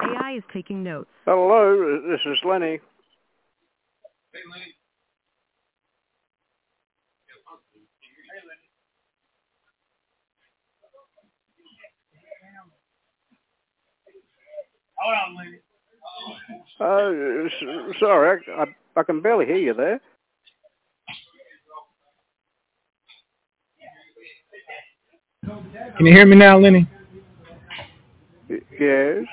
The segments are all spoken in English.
AI is taking notes. Hello, this is Lenny. Hey, Lenny. Hold on, Lenny. Sorry, I can barely hear you there. Can you hear me now, Lenny? Yes.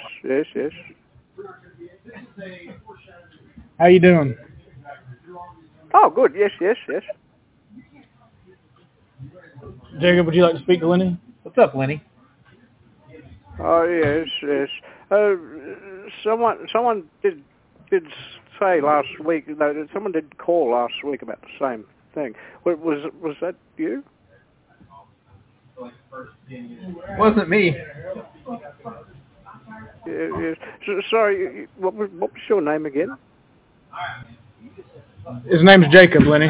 How you doing? Oh, good. Yes. Jacob, would you like to speak to Lenny? What's up, Lenny? Oh, yes. Someone did say last week. No, someone did call last week about the same thing. Was that you? Wasn't me. Yes. Sorry. What was your name again? His name's Jacob, Lenny.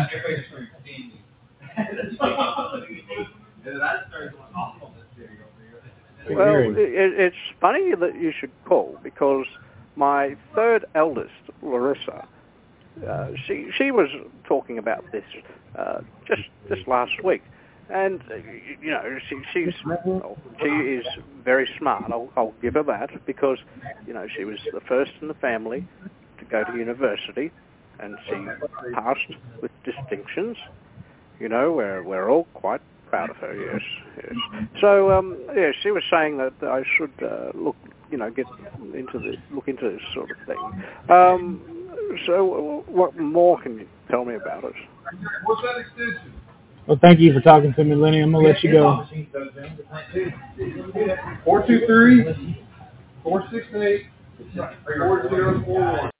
Well, it's funny that you should call because my third eldest, Larissa, she was talking about this just last week, and she is very smart. I'll give her that because she was the first in the family to go to university, and she passed with distinctions. We're all quite proud of her. Yes. So she was saying that I should look into this sort of thing. So what more can you tell me about it? What's that extension? Well, thank you for talking to me, Lenny. I'm gonna let you go. 423-468-4041.